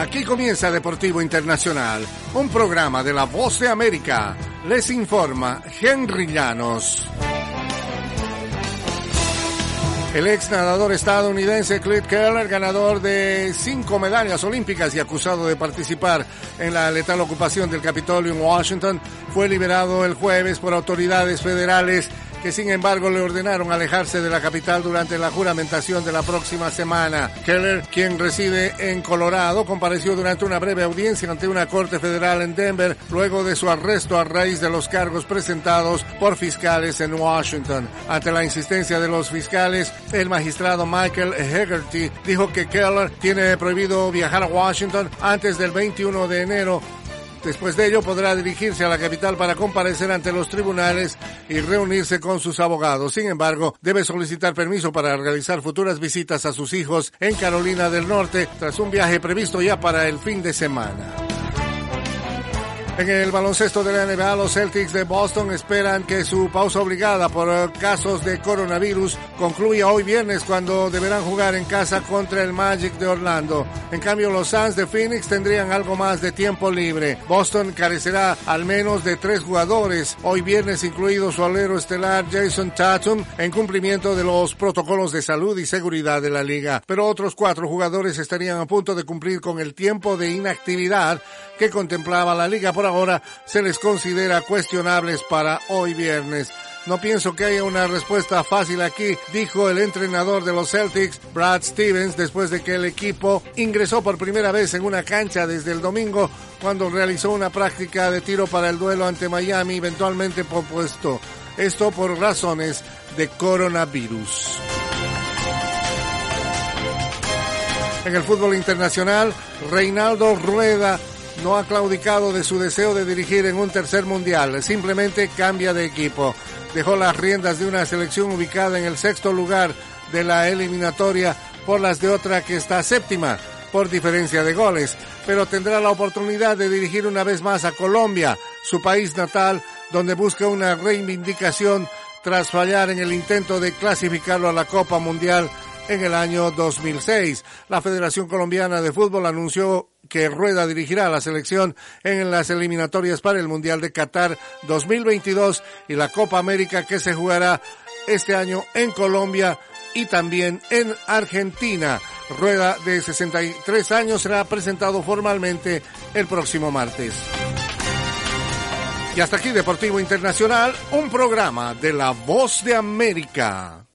Aquí comienza Deportivo Internacional, un programa de La Voz de América. Les informa Henry Llanos. El ex nadador estadounidense Clint Keller, ganador de 5 medallas olímpicas y acusado de participar en la letal ocupación del Capitolio en Washington, fue liberado el jueves por autoridades federales que sin embargo le ordenaron alejarse de la capital durante la juramentación de la próxima semana. Keller, quien reside en Colorado, compareció durante una breve audiencia ante una corte federal en Denver luego de su arresto a raíz de los cargos presentados por fiscales en Washington. Ante la insistencia de los fiscales, el magistrado Michael Hegarty dijo que Keller tiene prohibido viajar a Washington antes del 21 de enero. Después de ello podrá dirigirse a la capital para comparecer ante los tribunales y reunirse con sus abogados. Sin embargo, debe solicitar permiso para realizar futuras visitas a sus hijos en Carolina del Norte tras un viaje previsto ya para el fin de semana. En el baloncesto de la NBA, los Celtics de Boston esperan que su pausa obligada por casos de coronavirus concluya hoy viernes, cuando deberán jugar en casa contra el Magic de Orlando. En cambio, los Suns de Phoenix tendrían algo más de tiempo libre. Boston carecerá al menos de 3 jugadores hoy viernes, incluido su alero estelar Jason Tatum, en cumplimiento de los protocolos de salud y seguridad de la liga. Pero otros 4 jugadores estarían a punto de cumplir con el tiempo de inactividad que contemplaba la liga. Por ahora se les considera cuestionables para hoy viernes. No pienso que haya una respuesta fácil aquí, dijo el entrenador de los Celtics, Brad Stevens, después de que el equipo ingresó por primera vez en una cancha desde el domingo, cuando realizó una práctica de tiro para el duelo ante Miami, eventualmente pospuesto. Esto por razones de coronavirus. En el fútbol internacional, Reinaldo Rueda no ha claudicado de su deseo de dirigir en un tercer mundial, simplemente cambia de equipo. Dejó las riendas de una selección ubicada en el 6º lugar de la eliminatoria por las de otra que está 7ª por diferencia de goles, pero tendrá la oportunidad de dirigir una vez más a Colombia, su país natal, donde busca una reivindicación tras fallar en el intento de clasificarlo a la Copa Mundial en el año 2006. La Federación Colombiana de Fútbol anunció que Rueda dirigirá a la selección en las eliminatorias para el Mundial de Qatar 2022 y la Copa América, que se jugará este año en Colombia y también en Argentina. Rueda, de 63 años, será presentado formalmente el próximo martes. Y hasta aquí Deportivo Internacional, un programa de La Voz de América.